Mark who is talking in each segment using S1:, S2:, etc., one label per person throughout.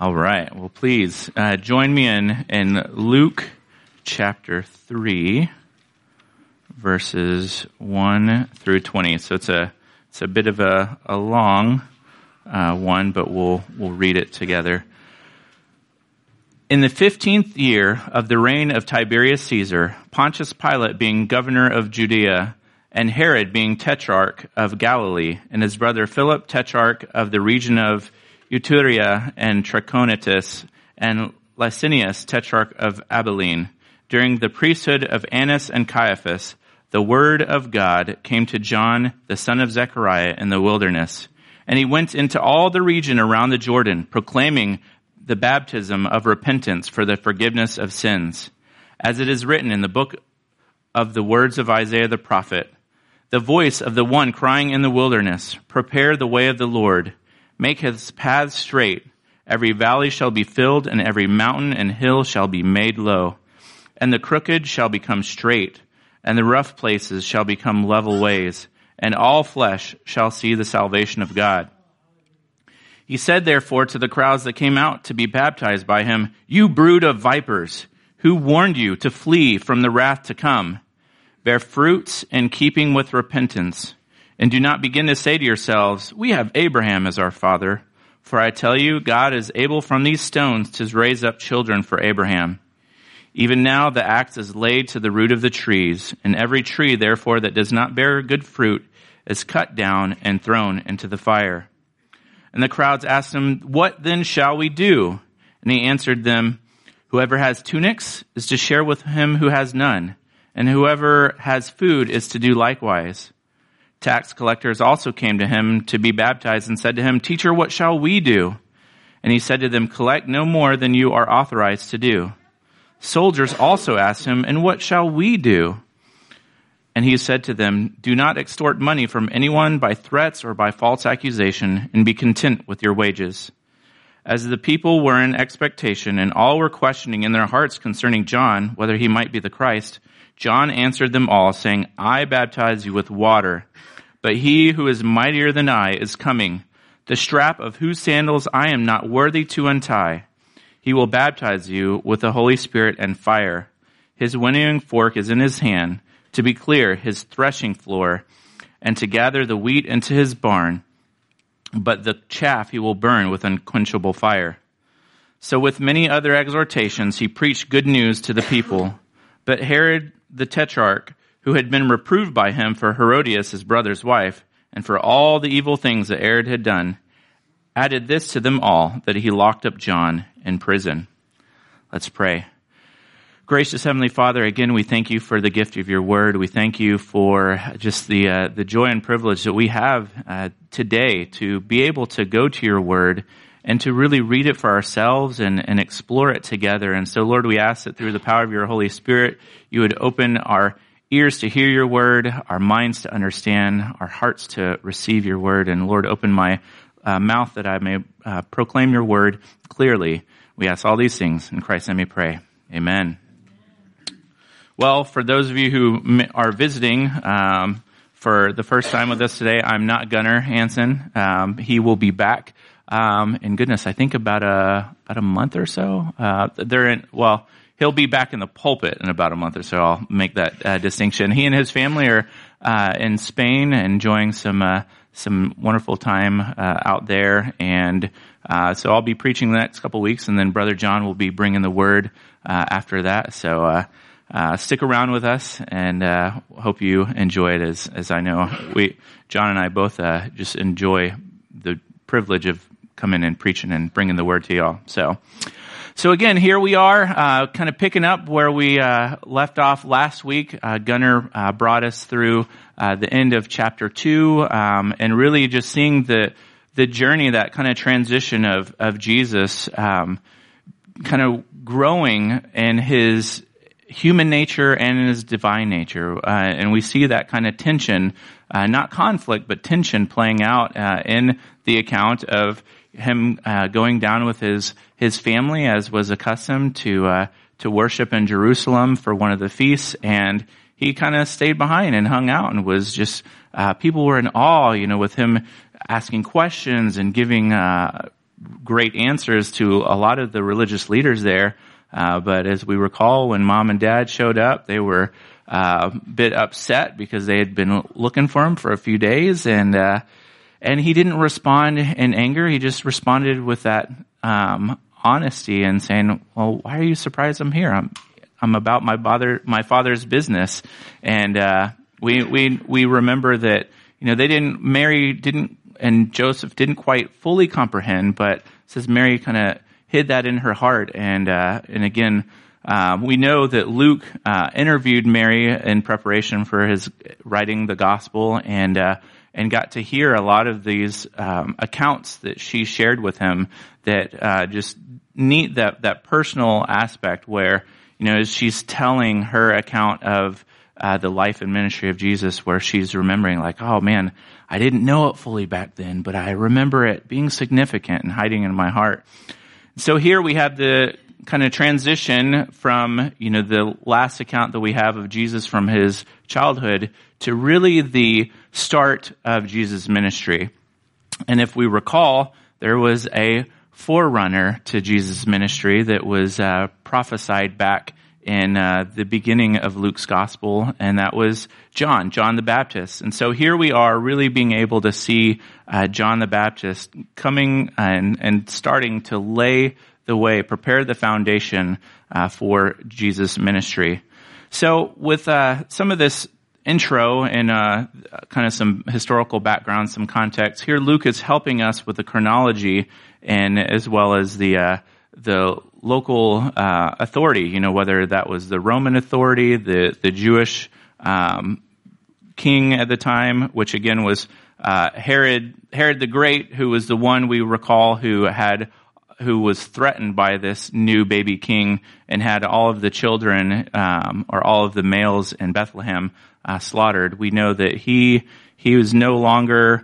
S1: All right. Well, please join me in Luke chapter 3, verses 1 through 20. So it's a bit of a long one, but we'll read it together. In the 15th year of the reign of Tiberius Caesar, Pontius Pilate being governor of Judea, and Herod being tetrarch of Galilee, and his brother Philip tetrarch of the region of Iturea and Trachonitis, and Licinius tetrarch of Abilene, during the priesthood of Annas and Caiaphas, the word of God came to John, the son of Zechariah, in the wilderness. And he went into all the region around the Jordan, proclaiming the baptism of repentance for the forgiveness of sins, as it is written in the book of the words of Isaiah the prophet, the voice of the one crying in the wilderness, prepare the way of the Lord, make his paths straight. Every valley shall be filled, and every mountain and hill shall be made low. And the crooked shall become straight, and the rough places shall become level ways, and all flesh shall see the salvation of God. He said therefore to the crowds that came out to be baptized by him, you brood of vipers, who warned you to flee from the wrath to come? Bear fruits in keeping with repentance. And do not begin to say to yourselves, we have Abraham as our father. For I tell you, God is able from these stones to raise up children for Abraham. Even now the axe is laid to the root of the trees, and every tree, therefore, that does not bear good fruit is cut down and thrown into the fire. And the crowds asked him, what then shall we do? And he answered them, whoever has tunics is to share with him who has none, and whoever has food is to do likewise. Tax collectors also came to him to be baptized and said to him, Teacher, what shall we do? And he said to them, collect no more than you are authorized to do. Soldiers also asked him, and what shall we do? And he said to them, do not extort money from anyone by threats or by false accusation, and be content with your wages. As the people were in expectation, and all were questioning in their hearts concerning John, whether he might be the Christ, John answered them all, saying, I baptize you with water, but he who is mightier than I is coming, the strap of whose sandals I am not worthy to untie. He will baptize you with the Holy Spirit and fire. His winnowing fork is in his hand, to be clear, his threshing floor, and to gather the wheat into his barn, but the chaff he will burn with unquenchable fire. So with many other exhortations he preached good news to the people. But Herod the tetrarch, who had been reproved by him for Herodias his brother's wife, and for all the evil things that Herod had done, added this to them all, that he locked up John in prison. Let's pray. Gracious Heavenly Father, again, we thank you for the gift of your word. We thank you for just the joy and privilege that we have today to be able to go to your word and to really read it for ourselves and explore it together. And so, Lord, we ask that through the power of your Holy Spirit, you would open our ears to hear your word, our minds to understand, our hearts to receive your word. And Lord, open my mouth that I may proclaim your word clearly. We ask all these things in Christ's name we pray. Amen. Well, for those of you who are visiting for the first time with us today, I'm not Gunnar Hansen. He will be back. And goodness, I think about a month or so. He'll be back in the pulpit in about a month or so. I'll make that distinction. He and his family are in Spain, enjoying some wonderful time out there, and so I'll be preaching the next couple of weeks, and then Brother John will be bringing the word after that. So stick around with us, and hope you enjoy it as I know John and I both just enjoy the privilege of coming and preaching and bringing the word to y'all. So again, here we are, kind of picking up where we left off last week. Gunnar brought us through the end of chapter 2, and really just seeing the journey, that kind of transition of Jesus, kind of growing in his human nature and in his divine nature. And we see that kind of tension, not conflict, but tension playing out in the account of him going down with his family, as was accustomed to worship in Jerusalem for one of the feasts, and he kind of stayed behind and hung out and was just people were in awe, with him asking questions and giving great answers to a lot of the religious leaders there. But as we recall, when mom and dad showed up, they were a bit upset because they had been looking for him for a few days, and he didn't respond in anger. He just responded with that honesty and saying, "Well, why are you surprised I'm here? I'm about my father's business." And we remember that Mary didn't, and Joseph didn't quite fully comprehend, but it says Mary kind of hid that in her heart. And again, we know that Luke interviewed Mary in preparation for his writing the gospel, and got to hear a lot of these accounts that she shared with him that just neat that personal aspect where, as she's telling her account of the life and ministry of Jesus, where she's remembering like, oh man, I didn't know it fully back then, but I remember it being significant and hiding in my heart. So here we have the kind of transition from, the last account that we have of Jesus from his childhood to really the start of Jesus' ministry. And if we recall, there was a forerunner to Jesus' ministry that was prophesied back in the beginning of Luke's gospel, and that was John the Baptist. And so here we are really being able to see John the Baptist coming and starting to lay the way, prepare the foundation for Jesus' ministry. So with some of this intro and kind of some historical background, some context, here Luke is helping us with the chronology and as well as the local authority, whether that was the Roman authority, the Jewish king at the time, which again was Herod the Great, who was the one we recall who was threatened by this new baby king and had all of the children or all of the males in Bethlehem slaughtered. We know that he is no longer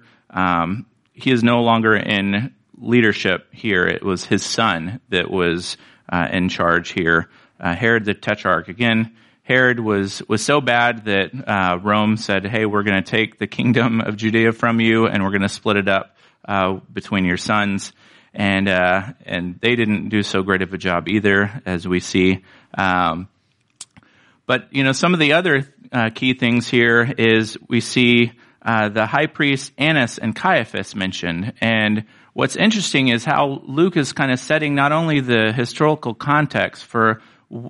S1: in leadership here. It was his son that was in charge here. Herod the Tetrarch. Again, Herod was so bad that Rome said, "Hey, we're going to take the kingdom of Judea from you, and we're going to split it up between your sons." And they didn't do so great of a job either, as we see. But some of the other key things here is we see the high priest Annas and Caiaphas mentioned. And what's interesting is how Luke is kind of setting not only the historical context for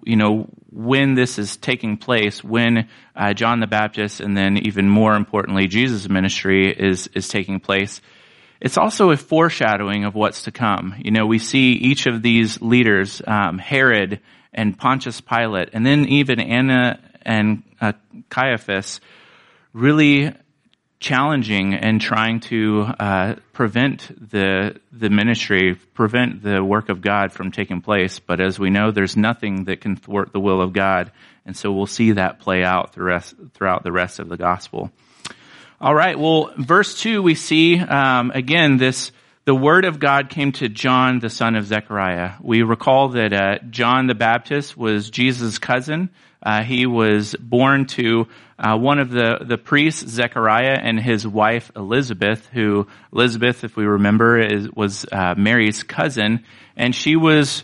S1: when this is taking place, when John the Baptist, and then even more importantly, Jesus' ministry is taking place. It's also a foreshadowing of what's to come. We see each of these leaders, Herod and Pontius Pilate, and then even Anna and Caiaphas, really challenging and trying to prevent the ministry, prevent the work of God from taking place. But as we know, there's nothing that can thwart the will of God. And so we'll see that play out throughout the rest of the gospel. All right, well, verse 2, we see, again, the word of God came to John, the son of Zechariah. We recall that John the Baptist was Jesus' cousin. He was born to one of the priests, Zechariah, and his wife, Elizabeth, who, Elizabeth, if we remember, was Mary's cousin, and she was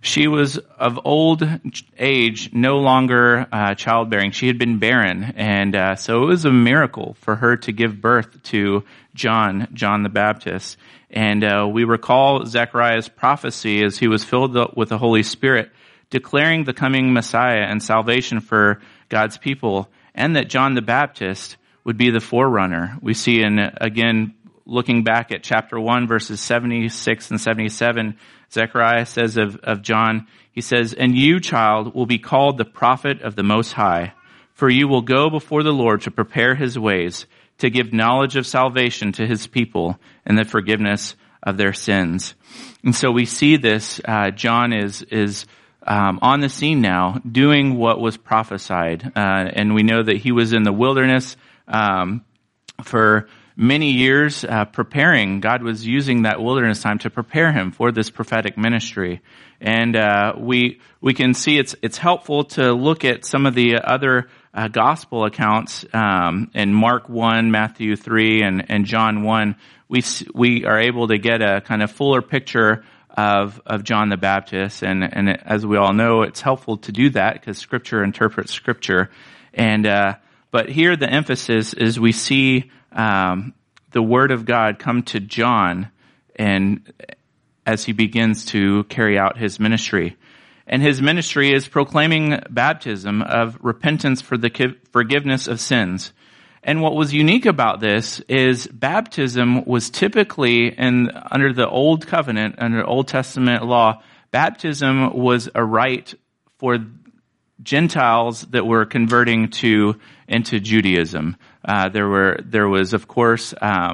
S1: of old age, no longer childbearing. She had been barren, and so it was a miracle for her to give birth to John the Baptist. And we recall Zechariah's prophecy as he was filled with the Holy Spirit, declaring the coming Messiah and salvation for God's people, and that John the Baptist would be the forerunner. We see again, looking back at chapter 1, verses 76 and 77, Zechariah says of John, he says, "And you, child, will be called the prophet of the Most High, for you will go before the Lord to prepare his ways, to give knowledge of salvation to his people and the forgiveness of their sins." And so we see this, John is on the scene now, doing what was prophesied. And we know that he was in the wilderness for many years preparing. God was using that wilderness time to prepare him for this prophetic ministry. And we can see it's helpful to look at some of the other gospel accounts in Mark 1, Matthew 3, and John 1. we are able to get a kind of fuller picture of John the Baptist. And as we all know, it's helpful to do that because Scripture interprets Scripture. But here the emphasis is we see the Word of God come to John and as he begins to carry out his ministry. And his ministry is proclaiming baptism of repentance for the forgiveness of sins. And what was unique about this is baptism was typically under the Old Covenant, under Old Testament law, baptism was a rite for Gentiles that were converting into Judaism. There was, of course,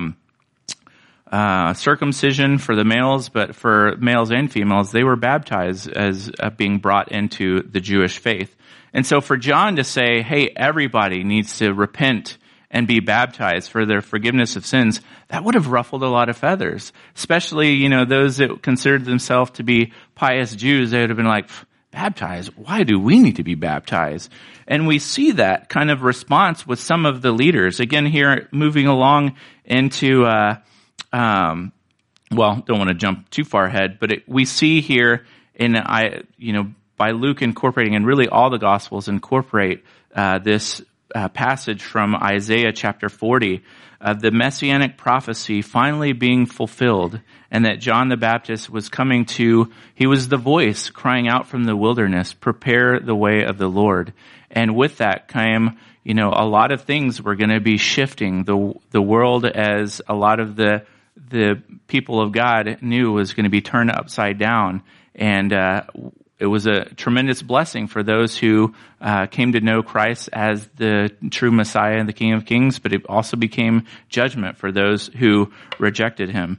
S1: circumcision for the males, but for males and females, they were baptized as being brought into the Jewish faith. And so for John to say, hey, everybody needs to repent and be baptized for their forgiveness of sins, that would have ruffled a lot of feathers. Especially, those that considered themselves to be pious Jews, they would have been like, baptized? Why do we need to be baptized? And we see that kind of response with some of the leaders. Again, here, moving along into, don't want to jump too far ahead, but we see here by Luke incorporating, and really all the Gospels incorporate this passage from Isaiah chapter 40 of the messianic prophecy finally being fulfilled, and that John the Baptist was he was the voice crying out from the wilderness, prepare the way of the Lord. And with that came, a lot of things were going to be shifting. The world, as a lot of the people of God knew, was going to be turned upside down. And it was a tremendous blessing for those who came to know Christ as the true Messiah and the King of Kings, but it also became judgment for those who rejected him.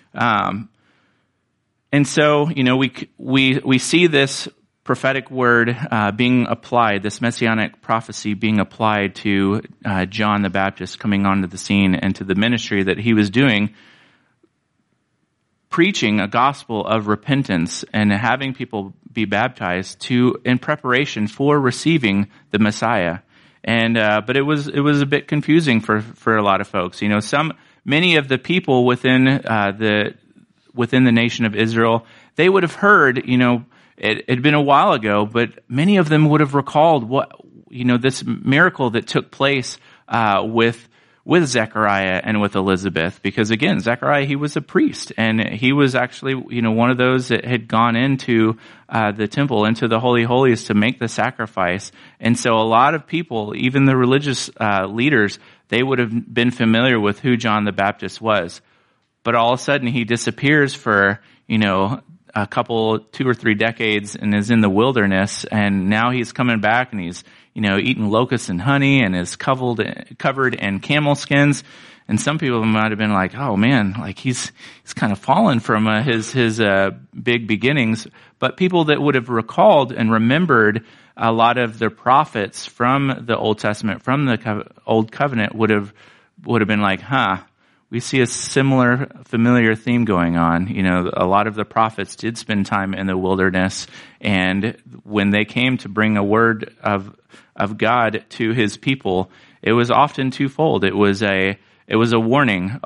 S1: And so, we see this prophetic word being applied, this messianic prophecy being applied to John the Baptist coming onto the scene and to the ministry that he was doing, preaching a gospel of repentance and having people be baptized in preparation for receiving the Messiah. And but it was a bit confusing for a lot of folks. Many of the people within the nation of Israel, they would have heard, it had been a while ago, but many of them would have recalled this miracle that took place with Zechariah and with Elizabeth, because again, Zechariah, he was a priest, and he was actually, one of those that had gone into the temple, into the Holy Holies to make the sacrifice. And so a lot of people, even the religious leaders, they would have been familiar with who John the Baptist was. But all of a sudden he disappears for, a couple, 2 or 3 decades and is in the wilderness, and now he's coming back and he's eating locusts and honey and is covered in camel skins. And some people might have been like, oh man, like he's kind of fallen from his big beginnings. But people that would have recalled and remembered a lot of the prophets from the Old Testament, from the Old Covenant, would have been like, we see a similar familiar theme going on. A lot of the prophets did spend time in the wilderness, and when they came to bring a word of God to his people, it was often twofold. It was a warning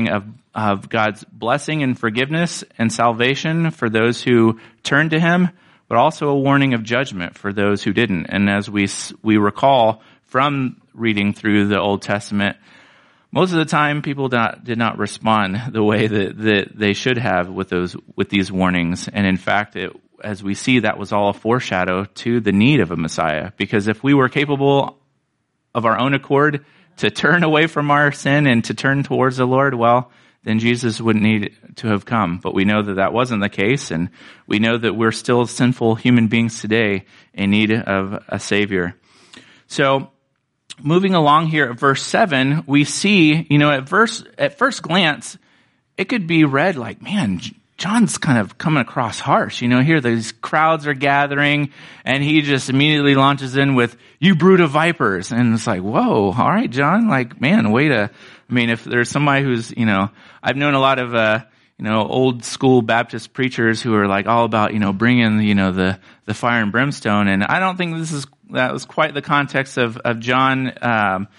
S1: of God's blessing and forgiveness and salvation for those who turned to him, but also a warning of judgment for those who didn't. And as we recall from reading through the Old Testament, most of the time people did not respond the way that they should have with these warnings. And in fact, as we see, that was all a foreshadow to the need of a Messiah. Because if we were capable of our own accord to turn away from our sin and to turn towards the Lord, well, then Jesus wouldn't need to have come. But we know that wasn't the case, and we know that we're still sinful human beings today in need of a Savior. So, moving along here at verse 7, we see, at first glance, it could be read like, man, John's kind of coming across harsh. Here these crowds are gathering, and he just immediately launches in with, you brood of vipers. And it's like, whoa, all right, John, like, man, if there's somebody who's, I've known a lot of, old school Baptist preachers who are like all about, bringing, the fire and brimstone. And I don't think that was quite the context of John,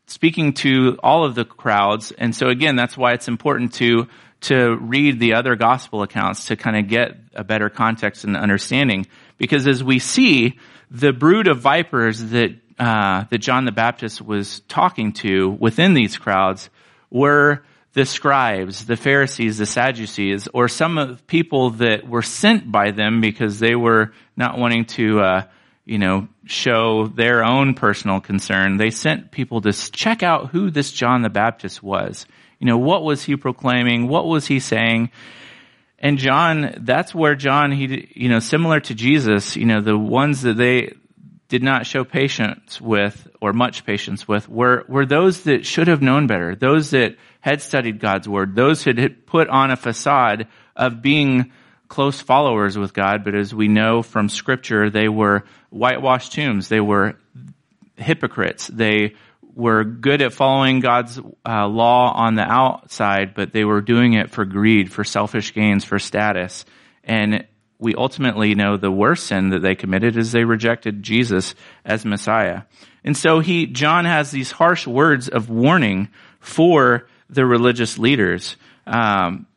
S1: speaking to all of the crowds. And so again, that's why it's important to read the other gospel accounts to kind of get a better context and understanding. Because as we see, the brood of vipers that John the Baptist was talking to within these crowds were the scribes, the Pharisees, the Sadducees, or some of the people that were sent by them because they were not wanting to, show their own personal concern. They sent people to check out who this John the Baptist was. What was he proclaiming? What was he saying? And John, that's where John, he, similar to Jesus, the ones that they did not show patience with or much patience with were those that should have known better, those that had studied God's word, those that had put on a facade of being close followers with God. But as we know from scripture, they were whitewashed tombs. They were hypocrites. They were good at following God's law on the outside, but they were doing it for greed, for selfish gains, for status. And we ultimately know the worst sin that they committed is they rejected Jesus as Messiah. And so John has these harsh words of warning for the religious leaders. And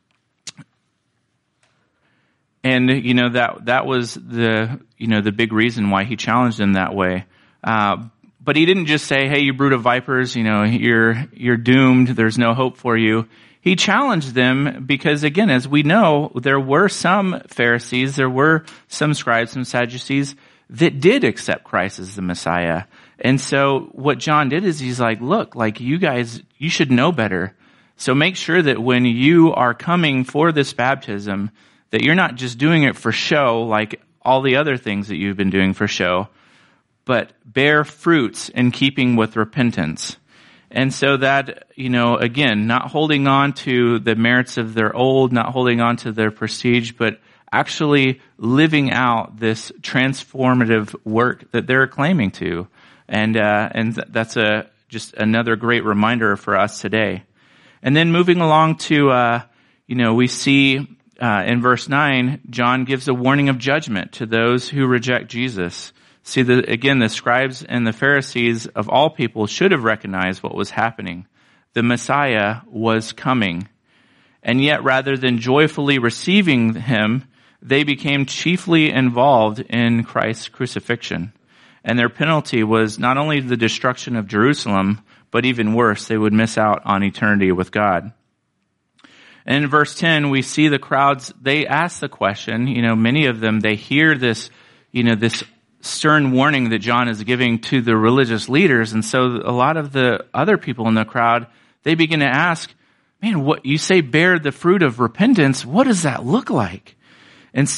S1: that was the big reason why he challenged them that way. But he didn't just say, "Hey, you brood of vipers, you're doomed. There's no hope for you." He challenged them because, again, as we know, there were some Pharisees, there were some scribes, some Sadducees that did accept Christ as the Messiah. And so what John did is he's like, look, like you guys, you should know better. So make sure that when you are coming for this baptism, that you're not just doing it for show, like all the other things that you've been doing for show, but bear fruits in keeping with repentance. And so that, again, not holding on to the merits of their old, not holding on to their prestige, but actually living out this transformative work that they're claiming to. And that's just another great reminder for us today. And then moving along to, we see in verse 9, John gives a warning of judgment to those who reject Jesus. See, the scribes and the Pharisees of all people should have recognized what was happening. The Messiah was coming. And yet, rather than joyfully receiving him, they became chiefly involved in Christ's crucifixion. And their penalty was not only the destruction of Jerusalem, but even worse, they would miss out on eternity with God. And in verse 10, we see the crowds, they ask the question, many of them, they hear this, this stern warning that John is giving to the religious leaders. And so a lot of the other people in the crowd, they begin to ask, man, what you say bear the fruit of repentance, what does that look like? And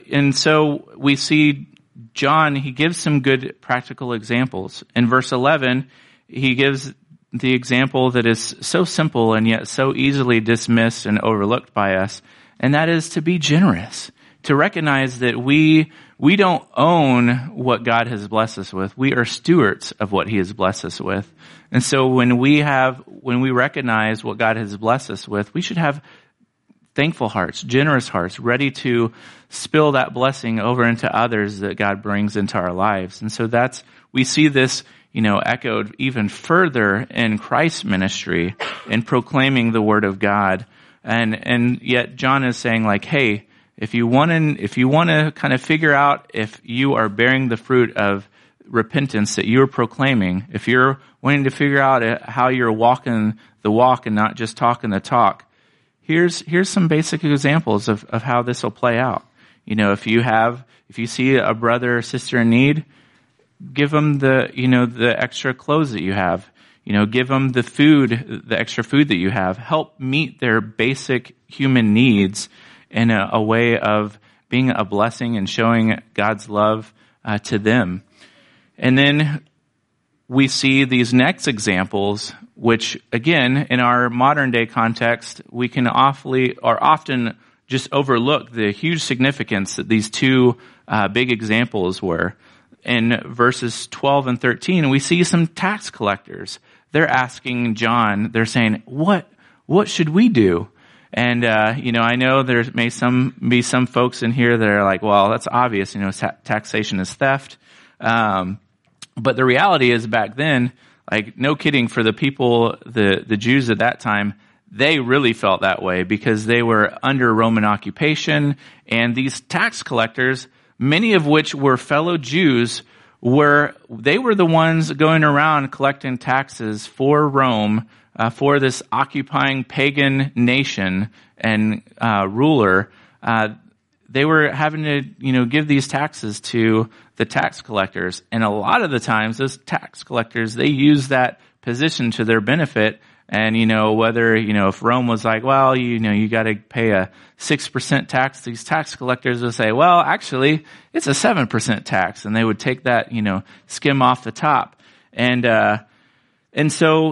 S1: so we see John, he gives some good practical examples. In verse 11, he gives the example that is so simple and yet so easily dismissed and overlooked by us, and that is to be generous, to recognize that we don't own what God has blessed us with. We are stewards of what he has blessed us with. And so when we recognize what God has blessed us with, we should have thankful hearts, generous hearts, ready to spill that blessing over into others that God brings into our lives. And so we see this, echoed even further in Christ's ministry in proclaiming the word of God. And yet John is saying like, hey, if you want to kind of figure out if you are bearing the fruit of repentance that you're proclaiming, if you're wanting to figure out how you're walking the walk and not just talking the talk, here's some basic examples of how this will play out. If you see a brother or sister in need, give them the extra clothes that you have. Give them the extra food that you have. Help meet their basic human needs in a way of being a blessing and showing God's love to them. And then we see these next examples, which again, in our modern day context, we can often just overlook the huge significance that these two big examples were. In verses 12 and 13, we see some tax collectors. They're asking John, they're saying, what should we do? And, I know there may be some folks in here that are like, well, that's obvious, taxation is theft. But the reality is back then, Like, no kidding, for the people, the Jews at that time, they really felt that way because they were under Roman occupation, and these tax collectors, many of which were fellow Jews, were the ones going around collecting taxes for Rome, for this occupying pagan nation and ruler. They were having to, give these taxes to the tax collectors. And a lot of the times, those tax collectors, they use that position to their benefit. And, whether, if Rome was like, well, you got to pay a 6% tax, these tax collectors would say, well, actually, it's a 7% tax. And they would take that, skim off the top. And so,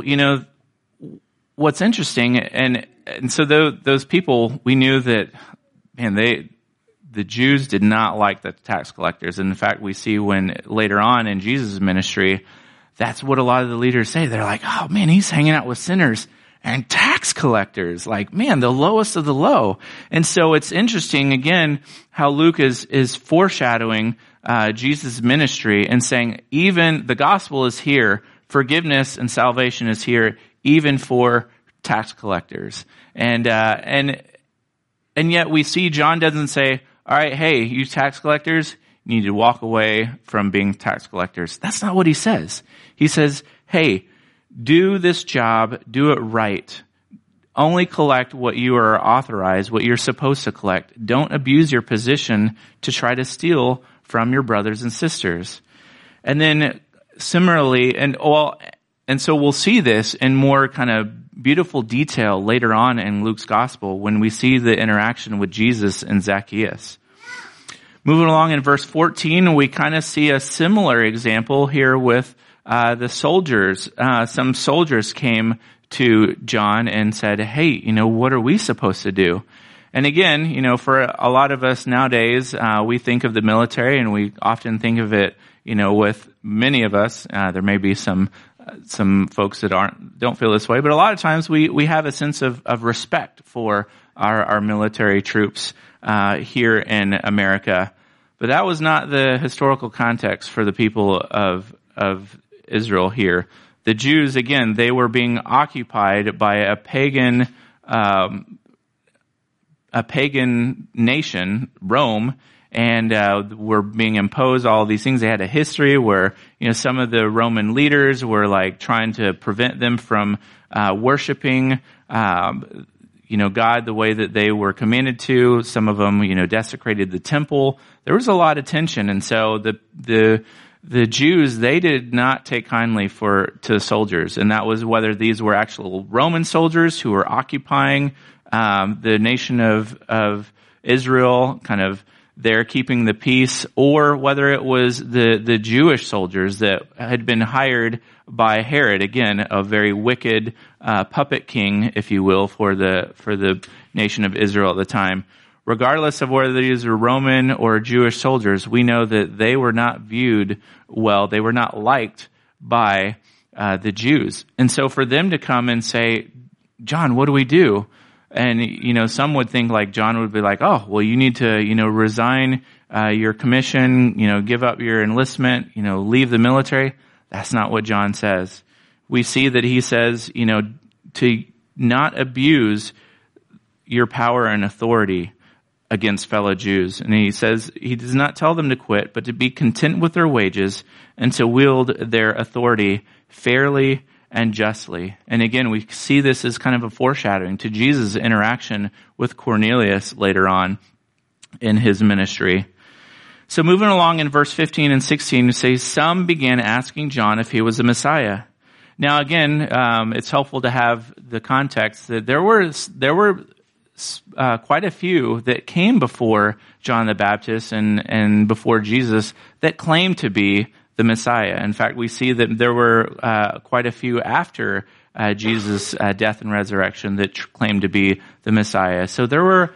S1: what's interesting, and so those people, we knew that, man, the Jews did not like the tax collectors. And in fact, we see when later on in Jesus' ministry, that's what a lot of the leaders say. They're like, oh man, he's hanging out with sinners and tax collectors. Like, man, the lowest of the low. And so it's interesting, again, how Luke is foreshadowing Jesus' ministry and saying, even the gospel is here, forgiveness and salvation is here, even for tax collectors. And yet we see John doesn't say, all right, hey, you tax collectors, you need to walk away from being tax collectors. That's not what he says. He says, hey, do this job, do it right. Only collect what you are authorized, what you're supposed to collect. Don't abuse your position to try to steal from your brothers and sisters. And then similarly, and so we'll see this in more kind of beautiful detail later on in Luke's gospel when we see the interaction with Jesus and Zacchaeus. Moving along in verse 14, we kind of see a similar example here with the soldiers. Some soldiers came to John and said, hey, what are we supposed to do? And again, for a lot of us nowadays, we think of the military, and we often think of it, with many of us. There may be some folks that don't feel this way, but a lot of times we have a sense of respect for our military troops here in America. But that was not the historical context for the people of Israel here. The Jews, again, they were being occupied by a pagan nation, Rome, and were being imposed all these things. They had a history where, some of the Roman leaders were like trying to prevent them from worshiping, God the way that they were commanded to. Some of them, desecrated the temple. There was a lot of tension, and so the Jews, they did not take kindly to soldiers, and that was whether these were actual Roman soldiers who were occupying the nation of Israel, kind of there keeping the peace, or whether it was the Jewish soldiers that had been hired by Herod, again, a very wicked puppet king, if you will, for the nation of Israel at the time. Regardless of whether these were Roman or Jewish soldiers, we know that they were not viewed well. They were not liked by the Jews. And so for them to come and say, John, what do we do? And, some would think like John would be like, oh, well, you need to, resign your commission, give up your enlistment, leave the military. That's not what John says. We see that he says, to not abuse your power and authority against fellow Jews. And he says he does not tell them to quit, but to be content with their wages and to wield their authority fairly and justly. And again, we see this as kind of a foreshadowing to Jesus' interaction with Cornelius later on in his ministry. So moving along in verse 15 and 16, it says, some began asking John if he was the Messiah. Now again, it's helpful to have the context that there were quite a few that came before John the Baptist and before Jesus that claimed to be the Messiah. In fact, we see that there were quite a few after Jesus' death and resurrection that claimed to be the Messiah. So there were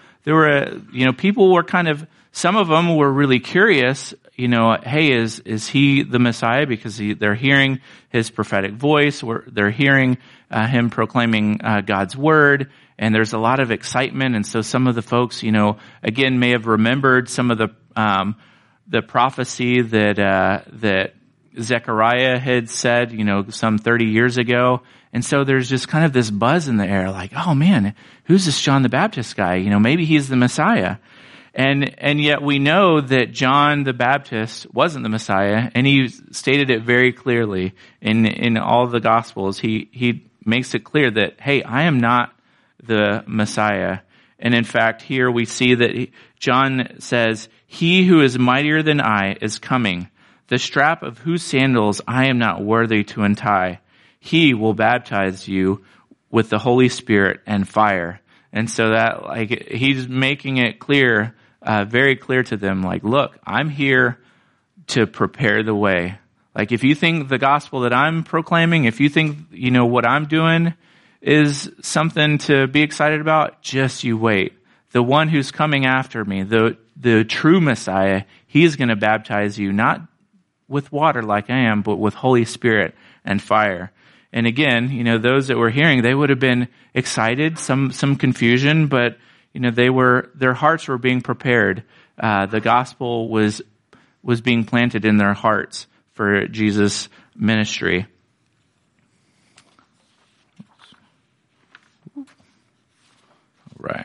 S1: people were kind of, some of them were really curious, hey, is he the Messiah? Because they're hearing his prophetic voice, or they're hearing him proclaiming God's word, and there's a lot of excitement. And so some of the folks, again, may have remembered some of the prophecy that Zechariah had said, some 30 years ago. And so there's just kind of this buzz in the air, like, oh man, who's this John the Baptist guy? Maybe he's the Messiah. And yet we know that John the Baptist wasn't the Messiah, and he stated it very clearly in all the Gospels. He makes it clear that, hey, I am not the Messiah. And in fact, here we see that John says, "He who is mightier than I is coming, the strap of whose sandals I am not worthy to untie. He will baptize you with the Holy Spirit and fire." And so that, he's making it clear, very clear to them, look, I'm here to prepare the way. If you think the gospel that I'm proclaiming, if you think, what I'm doing is something to be excited about, just you wait. The one who's coming after me, the true Messiah, he's going to baptize you, not with water like I am, but with Holy Spirit and fire. And again, those that were hearing, they would have been excited, some confusion, but, their hearts were being prepared. The gospel was being planted in their hearts for Jesus' ministry. Right.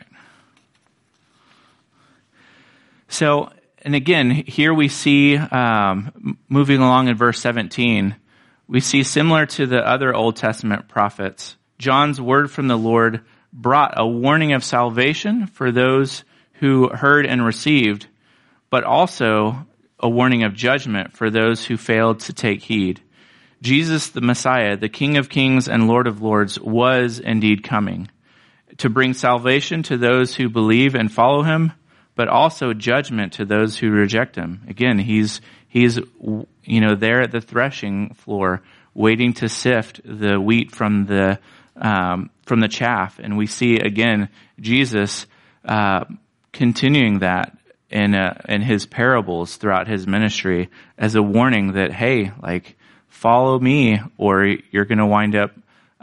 S1: So, and again, here we see, moving along in verse 17, we see similar to the other Old Testament prophets, John's word from the Lord brought a warning of salvation for those who heard and received, but also a warning of judgment for those who failed to take heed. Jesus, the Messiah, the King of Kings and Lord of Lords, was indeed coming to bring salvation to those who believe and follow him, but also judgment to those who reject him. Again, he's there at the threshing floor, waiting to sift the wheat from the chaff. And we see again Jesus continuing that in his parables throughout his ministry as a warning that, hey, follow me, or you're going to wind up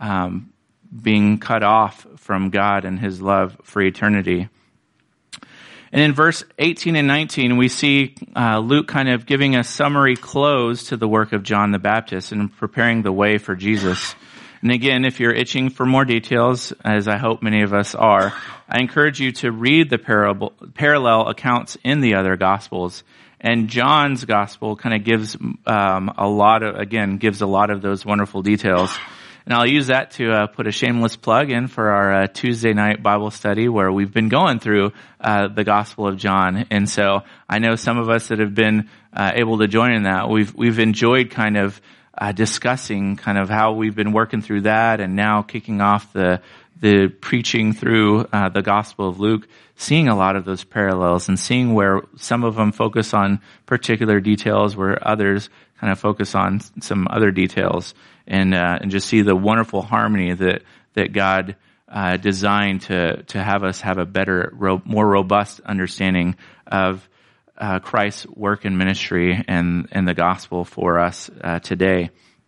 S1: being cut off from God and his love for eternity. And in verse 18 and 19, we see Luke kind of giving a summary close to the work of John the Baptist and preparing the way for Jesus. And again, if you're itching for more details, as I hope many of us are, I encourage you to read the parallel accounts in the other Gospels. And John's Gospel kind of gives a lot of those wonderful details. And I'll use that to put a shameless plug in for our Tuesday night Bible study, where we've been going through the Gospel of John. And so I know some of us that have been able to join in that, we've enjoyed kind of discussing kind of how we've been working through that, and now kicking off the preaching through the Gospel of Luke, seeing a lot of those parallels and seeing where some of them focus on particular details, where others kind of focus on some other details. And just see the wonderful harmony that God designed to have us have a better, more robust understanding of Christ's work and ministry and the gospel for us today.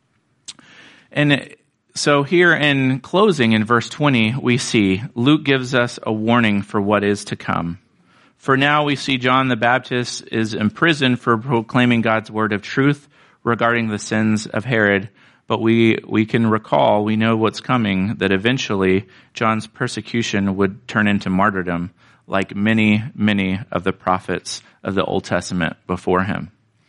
S1: And so here in closing, in verse 20, we see Luke gives us a warning for what is to come. For now we see John the Baptist is imprisoned for proclaiming God's word of truth regarding the sins of Herod. But we can recall, we know what's coming, that eventually John's persecution would turn into martyrdom, like many, many of the prophets of the Old Testament before him.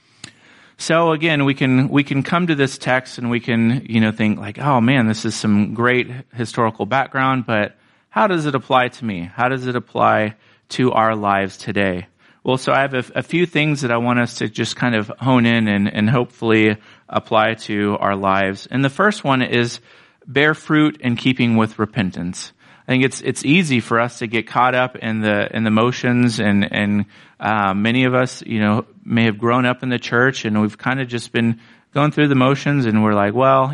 S1: So again, we can come to this text and we can, think oh man, this is some great historical background, but how does it apply to me? How does it apply to our lives today? Well, so I have a few things that I want us to just kind of hone in and hopefully apply to our lives. And the first one is bear fruit in keeping with repentance. I think it's easy for us to get caught up in the motions, and many of us, may have grown up in the church and we've kind of just been going through the motions, and we're like, well,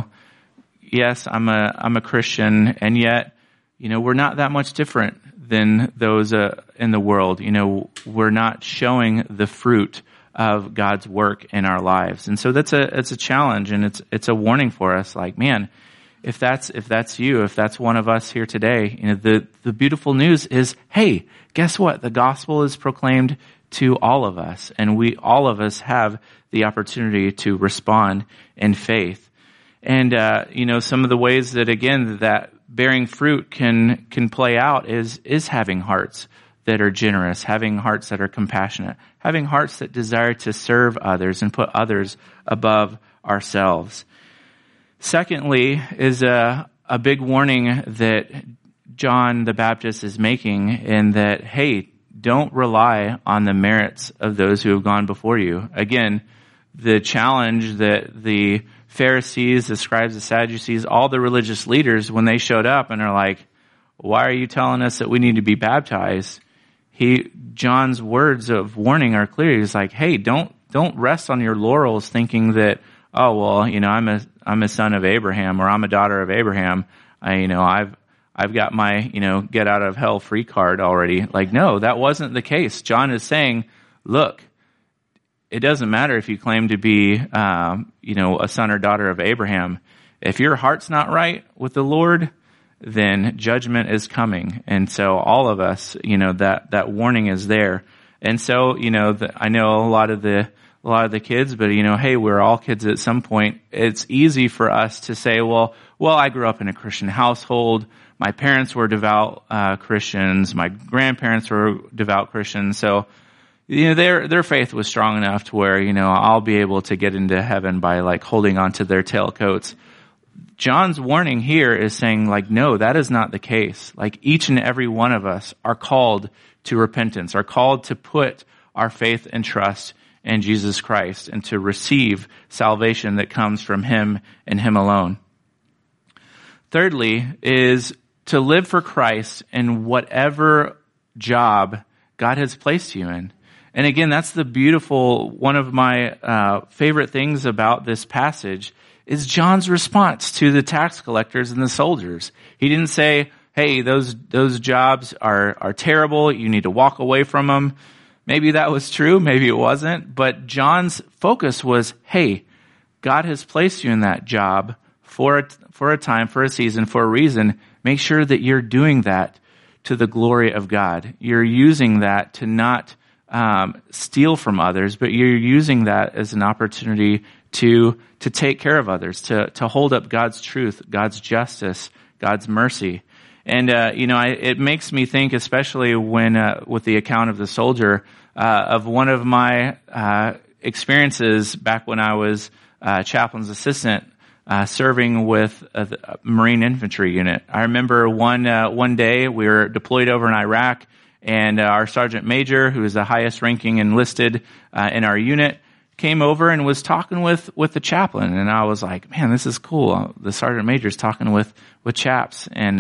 S1: yes, I'm a Christian, and yet, we're not that much different than those in the world. We're not showing the fruit of God's work in our lives. And so it's a challenge, and it's a warning for us, man, if that's you, if that's one of us here today, the beautiful news is, hey, guess what? The gospel is proclaimed to all of us, and all of us have the opportunity to respond in faith. And some of the ways that, again, that bearing fruit can play out is having hearts that are generous, having hearts that are compassionate, having hearts that desire to serve others and put others above ourselves. Secondly is a big warning that John the Baptist is making, in that, hey, don't rely on the merits of those who have gone before you. Again, the challenge that the Pharisees, the scribes, the Sadducees, all the religious leaders, when they showed up and are like, why are you telling us that we need to be baptized? John's words of warning are clear. He's like, hey, don't rest on your laurels thinking that, oh, well, I'm a son of Abraham, or I'm a daughter of Abraham. I've got my, get out of hell free card already. Like, no, that wasn't the case. John is saying, look, it doesn't matter if you claim to be, a son or daughter of Abraham. If your heart's not right with the Lord, then judgment is coming. And so all of us, that warning is there. And so, I know a lot of the kids, but hey, we're all kids at some point. It's easy for us to say, well, I grew up in a Christian household. My parents were devout Christians. My grandparents were devout Christians. So, their faith was strong enough to where, I'll be able to get into heaven by holding on to their tailcoats. John's warning here is saying, no, that is not the case. Each and every one of us are called to repentance, are called to put our faith and trust in Jesus Christ and to receive salvation that comes from Him and Him alone. Thirdly is to live for Christ in whatever job God has placed you in. And again, that's the beautiful, one of my favorite things about this passage is John's response to the tax collectors and the soldiers. He didn't say, hey, those jobs are terrible, you need to walk away from them. Maybe that was true, maybe it wasn't, but John's focus was, hey, God has placed you in that job for a time, for a season, for a reason. Make sure that you're doing that to the glory of God. You're using that to not steal from others, but you're using that as an opportunity to take care of others, to hold up God's truth, God's justice, God's mercy. And, it makes me think, especially when, with the account of the soldier, of one of my, experiences back when I was, chaplain's assistant, serving with a Marine infantry unit. I remember one day we were deployed over in Iraq, and our sergeant major, who is the highest ranking enlisted, in our unit, came over and was talking with the chaplain. And I was like, man, this is cool. The sergeant major's talking with chaps. And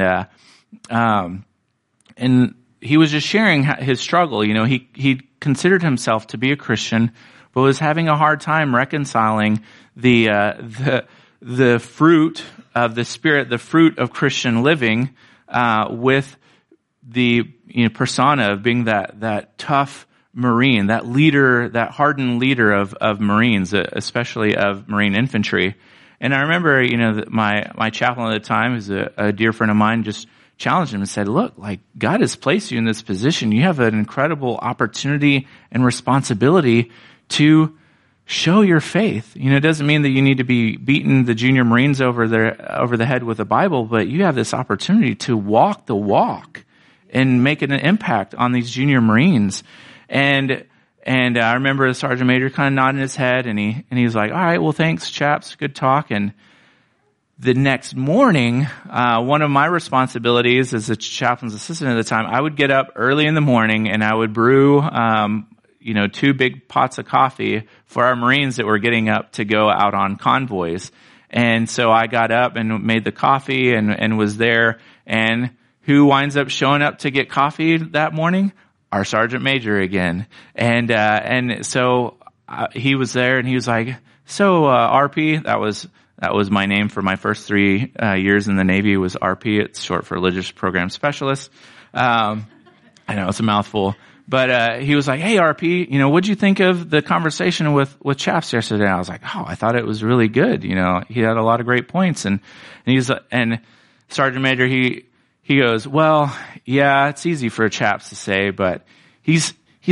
S1: he was just sharing his struggle. He considered himself to be a Christian, but was having a hard time reconciling the fruit of the Spirit, the fruit of Christian living, with the persona of being that tough Marine, that leader, that hardened leader of Marines, especially of Marine infantry. And I remember, my chaplain at the time, who's a dear friend of mine, just challenged him and said, look, God has placed you in this position. You have an incredible opportunity and responsibility to show your faith. It doesn't mean that you need to be beating the junior Marines over the head with a Bible, but you have this opportunity to walk the walk and make an impact on these junior Marines. And I remember the sergeant major kind of nodding his head, and he was like, all right, well, thanks, chaps. Good talk. And the next morning, one of my responsibilities as a chaplain's assistant at the time, I would get up early in the morning and I would brew, 2 big pots of coffee for our Marines that were getting up to go out on convoys. And so I got up and made the coffee and was there. And who winds up showing up to get coffee that morning? Our sergeant major again. And so he was there and he was like, so, RP, that was my name for my first 3 years in the Navy, was RP. It's short for Religious Program Specialist. I know it's a mouthful, but he was like, hey, RP, what'd you think of the conversation with chaps yesterday? And I was like, oh, I thought it was really good. He had a lot of great points. And Sergeant Major, he goes, well, yeah, it's easy for chaps to say, but he's not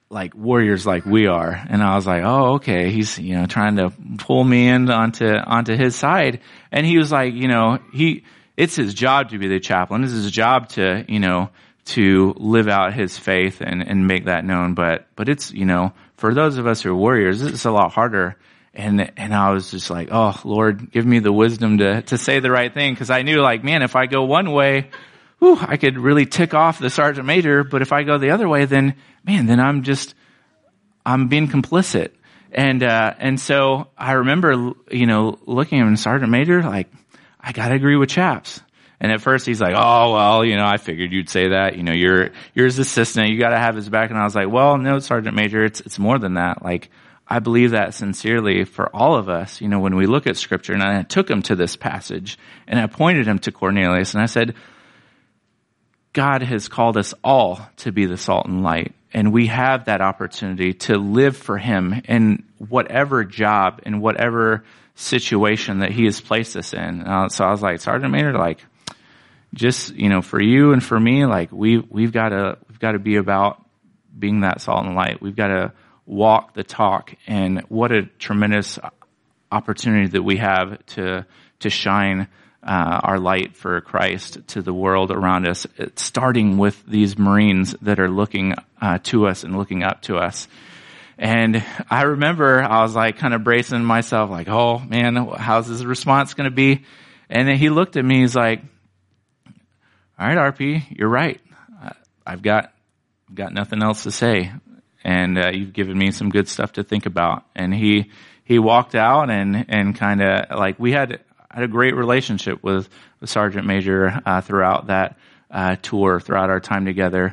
S1: like warriors like we are. And I was like, oh, okay. He's, trying to pull me in onto his side. And he was like, it's his job to be the chaplain. It's his job to live out his faith and make that known. But it's, for those of us who are warriors, it's a lot harder. And I was just like, oh, Lord, give me the wisdom to say the right thing. Cause I knew like, man, if I go one way, I could really tick off the sergeant major. But if I go the other way, then I'm being complicit. And so I remember, looking at him, sergeant major, like, I gotta agree with Chaps. And at first he's like, oh, well, I figured you'd say that. You're his assistant. You gotta have his back. And I was like, well, no, sergeant major, it's more than that. Like, I believe that sincerely for all of us, when we look at scripture. And I took him to this passage and I pointed him to Cornelius and I said, God has called us all to be the salt and light. And we have that opportunity to live for him in whatever job, in whatever situation that he has placed us in. So I was like, Sergeant Major, like, just, for you and for me, like, we've got to be about being that salt and light. We've got to walk the talk. And what a tremendous opportunity that we have to shine our light for Christ to the world around us, starting with these Marines that are looking to us and looking up to us. And I remember I was like kind of bracing myself like, oh man, how's his response going to be? And then he looked at me, he's like, all right, RP, you're right. I've got nothing else to say. And you've given me some good stuff to think about. And he walked out and kind of like we had a great relationship with Sergeant Major throughout that tour, throughout our time together.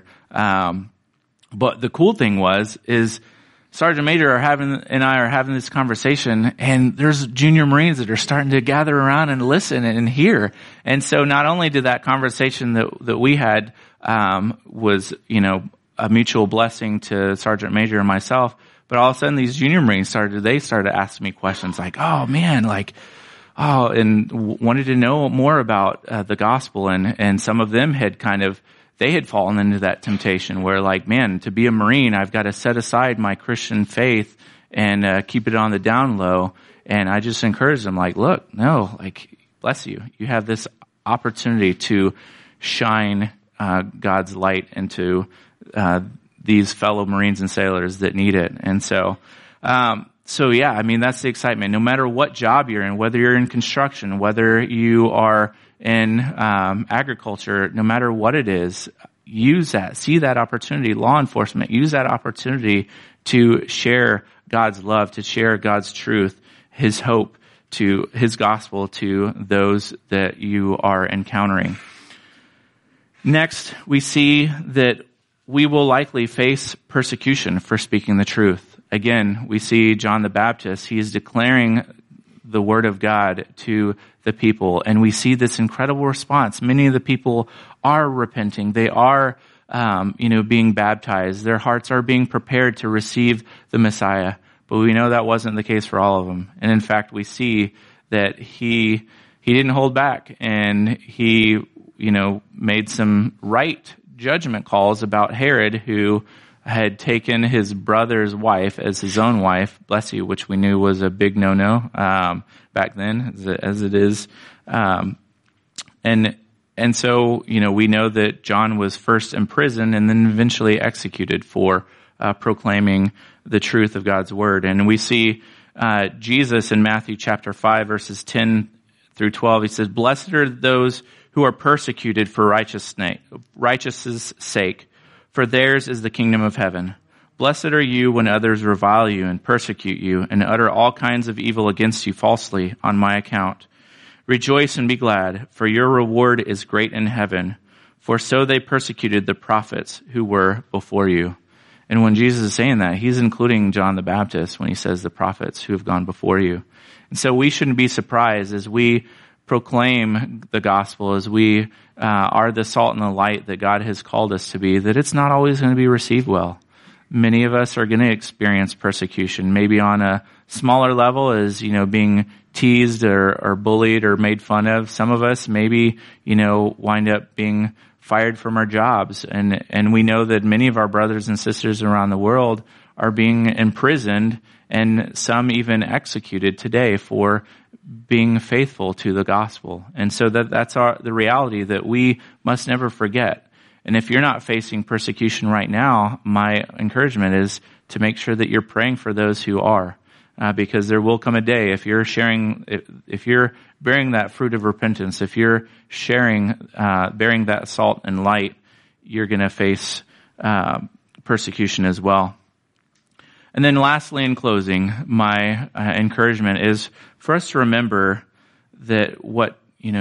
S1: But the cool thing is Sergeant Major and I are having this conversation, and there's junior Marines that are starting to gather around and listen and hear. And so not only did that conversation that we had was a mutual blessing to Sergeant Major and myself, but all of a sudden these junior Marines started asking me questions like, oh man, like, and wanted to know more about the gospel, and some of them had they had fallen into that temptation where like, man, to be a Marine, I've got to set aside my Christian faith and keep it on the down low. And I just encouraged them like, look, no, like, bless you. You have this opportunity to shine God's light into these fellow Marines and sailors that need it. And so yeah, I mean, that's the excitement. No matter what job you're in, whether you're in construction, whether you are in agriculture, no matter what it is, see that opportunity. Law enforcement, use that opportunity to share God's love, to share God's truth, his hope, to his gospel to those that you are encountering. Next, we see that we will likely face persecution for speaking the truth. Again, we see John the Baptist. He is declaring the word of God to the people, and we see this incredible response. Many of the people are repenting. They are, being baptized. Their hearts are being prepared to receive the Messiah. But we know that wasn't the case for all of them. And in fact, we see that he didn't hold back, and he, made some right judgment calls about Herod, who had taken his brother's wife as his own wife, bless you, which we knew was a big no-no back then, as it is. And so, we know that John was first imprisoned and then eventually executed for proclaiming the truth of God's word. And we see Jesus in Matthew chapter 5, verses 10 through 12. He says, "Blessed are those who are persecuted for righteousness' sake, for theirs is the kingdom of heaven. Blessed are you when others revile you and persecute you and utter all kinds of evil against you falsely on my account. Rejoice and be glad, for your reward is great in heaven. For so they persecuted the prophets who were before you." And when Jesus is saying that, he's including John the Baptist when he says the prophets who have gone before you. And so we shouldn't be surprised as we proclaim the gospel, as we are the salt and the light that God has called us to be, that it's not always going to be received well. Many of us are going to experience persecution, maybe on a smaller level as, being teased or bullied or made fun of. Some of us maybe, wind up being fired from our jobs. And we know that many of our brothers and sisters around the world are being imprisoned and some even executed today for being faithful to the gospel. And so that's the reality that we must never forget. And if you're not facing persecution right now, my encouragement is to make sure that you're praying for those who are. Because there will come a day if you're bearing that fruit of repentance, if you're bearing that salt and light, you're going to face persecution as well. And then lastly, in closing, my encouragement is for us to remember that what,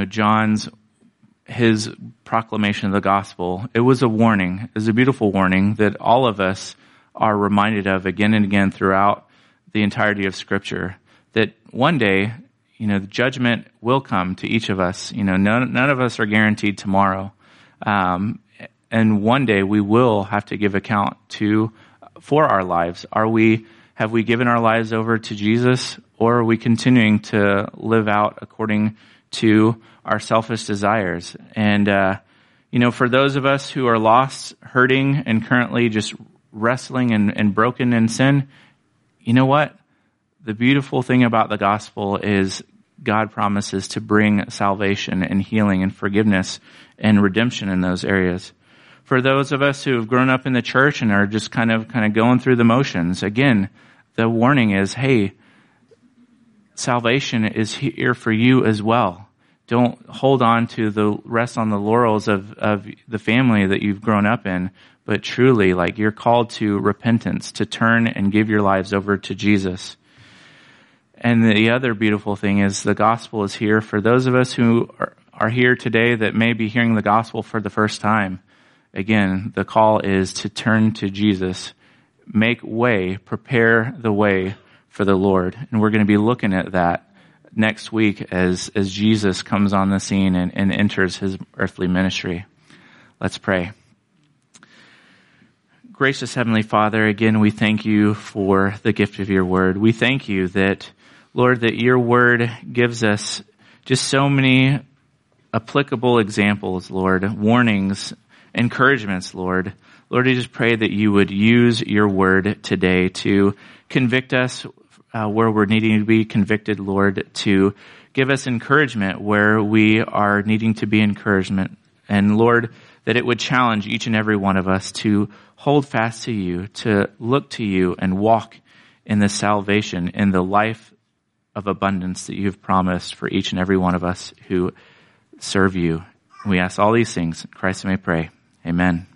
S1: his proclamation of the gospel, it was a warning. It was a beautiful warning that all of us are reminded of again and again throughout the entirety of Scripture, that one day, the judgment will come to each of us. None of us are guaranteed tomorrow. And one day we will have to give account for our lives. Have we given our lives over to Jesus, or are we continuing to live out according to our selfish desires? And, for those of us who are lost, hurting, and currently just wrestling and broken in sin, you know what? The beautiful thing about the gospel is God promises to bring salvation and healing and forgiveness and redemption in those areas. For those of us who have grown up in the church and are just kind of going through the motions, again, the warning is, hey, salvation is here for you as well. Don't hold on to rest on the laurels of the family that you've grown up in, but truly, you're called to repentance, to turn and give your lives over to Jesus. And the other beautiful thing is the gospel is here for those of us who are here today that may be hearing the gospel for the first time. Again, the call is to turn to Jesus, make way, prepare the way for the Lord. And we're going to be looking at that next week as Jesus comes on the scene and enters his earthly ministry. Let's pray. Gracious Heavenly Father, again, we thank you for the gift of your word. We thank you that, Lord, that your word gives us just so many applicable examples, Lord, warnings, encouragements, Lord. Lord, I just pray that you would use your word today to convict us where we're needing to be convicted, Lord, to give us encouragement where we are needing to be encouragement. And Lord, that it would challenge each and every one of us to hold fast to you, to look to you and walk in the salvation, in the life of abundance that you've promised for each and every one of us who serve you. We ask all these things in Christ may pray. Amen.